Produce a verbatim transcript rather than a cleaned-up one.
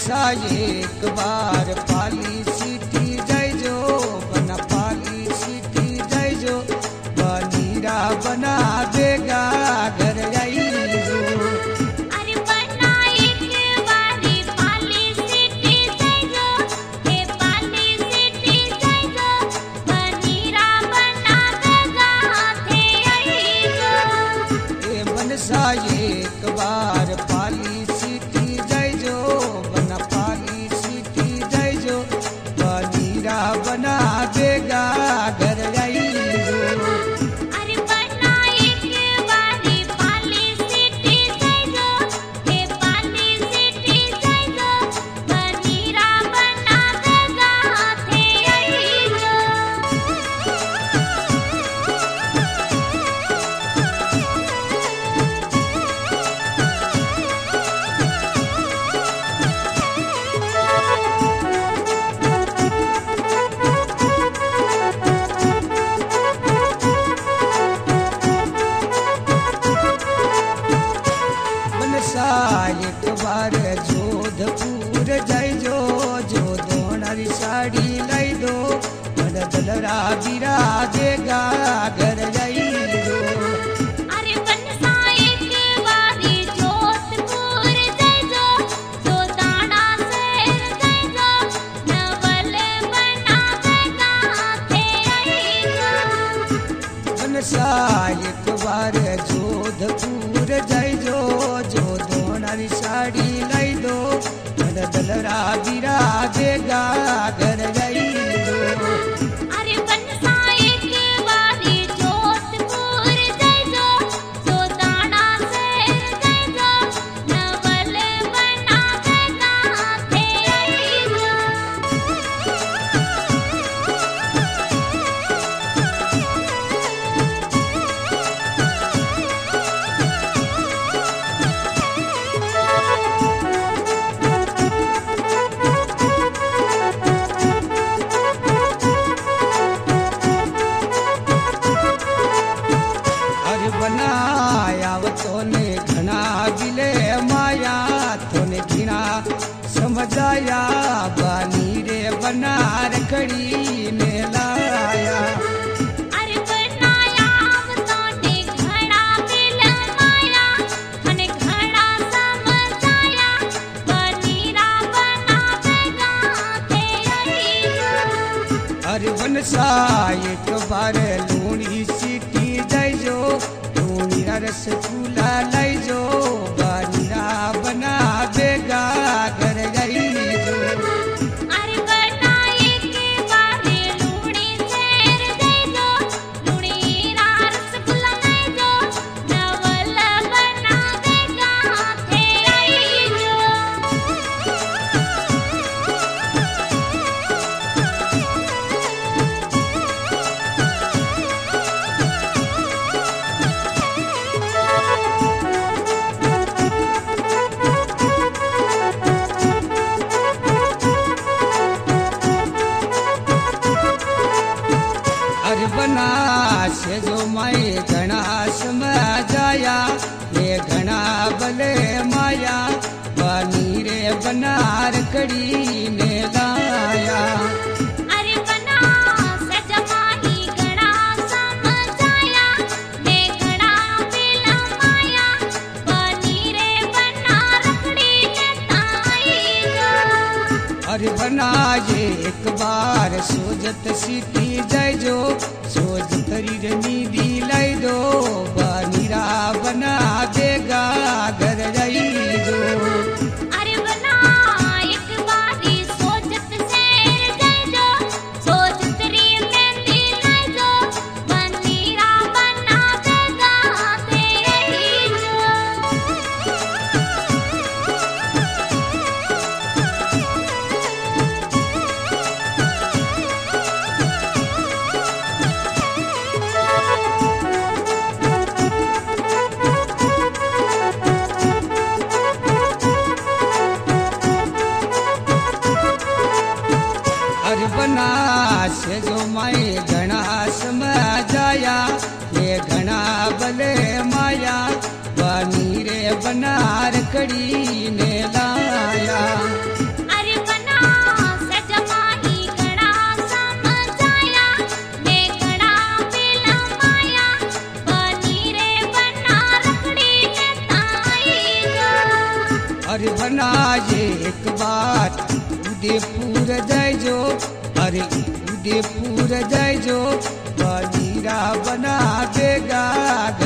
मनसा एक बार पाली सीटी जैजो बना पाली सीटी जैजो बनीरा बना देगा घर जाइजो। अरे बना एक बारी पाली सीटी जैजो हे पाली सीटी जैजो बनीरा बना देगा थे आइजो। ए मनसा एक बार पाली सीटी जैजो बना पाली सीटी जैजो बनीरा बना देगा घर जाइजो। अरे बना एक बारी पाली सीटी जैजो हे पाली सीटी जैजो बनीरा बना देगा थे आइजो। मनसा एक बार जोधपुर जैजो जो दोनारी साड़ी लाई दो बदलरा बिरा देगा घर जाइजो। अरे बनसा एक बारी जोधपुर जैजो जो दाना से जैजो नवल बना देगा थे आइजो। मनसा एक बार जोधपुर जैजो जो दोनारी साड़ी लाई दो बदलरा बिरा देगा घर जाइजो। अरे बनसा एक बारी जोधपुर जैजो जो दाना से जैजो नवल बना देगा थे आइजो। अरे बनाया तोने घना गिले माया तोने घिना समझाया बानी रे बना रखड़ी ने लाया। अरे बनाया तोने घड़ा बिलमाया मने घड़ा समझाया बनीरा बना देगा थे आइजो। अरे बनसा एक बार लूणी सीटी जैजो लूणी रस फूला लैजो बानीरा बना देगा घर जाइजो। अरे बना एक बारी लूणी शेर जैजो लूणी रसगुल्ला जैजो नवल बना देगा थे आइजो। अरे बना से जो मैं घना समझाया ये घना बले माया बानी रे बना रखड़ी ने लाया। अरे बना सजमाही घड़ा समझाया ने घड़ा बिलमाया बनीरे बना रखड़ी लेता आइजो। अरे बना ये एक बार सोजत सीटी जैजो सोजत रीरनी दी लाई दो बानीरा बना देगा घर जाइजो। अरे बना एक बारी सोजत शेर जैजो सोजत री मेहंदी लैजो बनीरा बना देगा थे आइजो। अरे बना से जो मैं घना समझाया ये घना बले माया बानी रे बना रखड़ी ने लाया। बना ये एक बार उदयपुर जय जो, अरे उदयपुर जय जो, बनीरा बना देगा।